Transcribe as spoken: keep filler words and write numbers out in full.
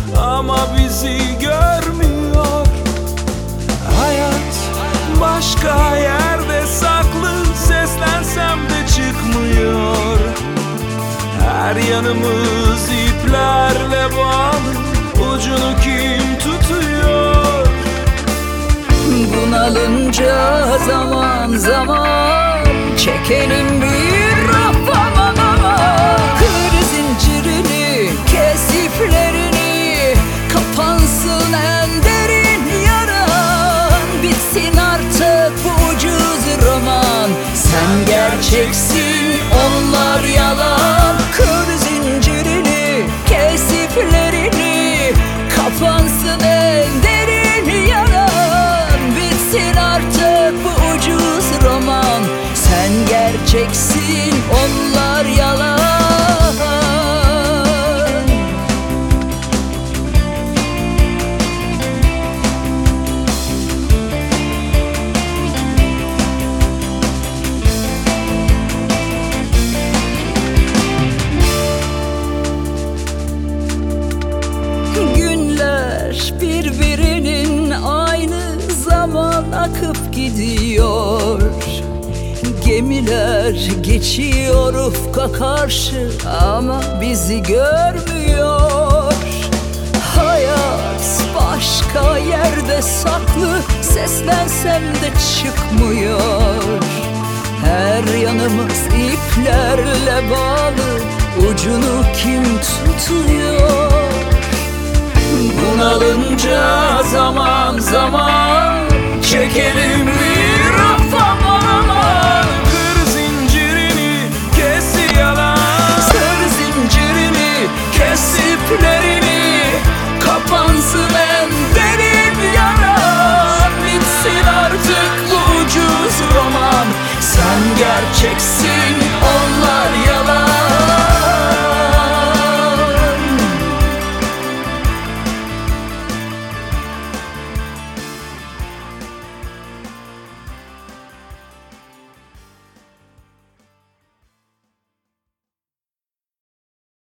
ama bizi görmüyor. Hayat başka yerde saklı, seslensem de çıkmıyor. Her yanımız iplerle bağlı, ucunu kim tutuyor? Bunalınca zaman zaman çekelim bir rafa. Kır zincirini, kes iplerini, kapansın en derin yaran. Bitsin artık bu ucuz roman, sen gerçeksin, onlar yalan. Kır zincirini, kes iplerini, kapansın en derin yaran. Bitsin artık bu ucuz roman, sen gerçeksin, onlar yalan. Günler birbirinin aynı zaman akıp gidiyor. Gemiler geçiyor ufka karşı ama bizi görmüyor. Hayat başka yerde saklı, seslensem de çıkmıyor. Her yanımız iplerle bağlı, ucunu kim tutuyor? Bunalınca zaman zaman çekelim bir rafa. Kır zincirini, kes yalan. Sır zincirini, kes iplerini, kapansın en derin yaran. Bitsin artık bu ucuz roman, sen gerçeksin,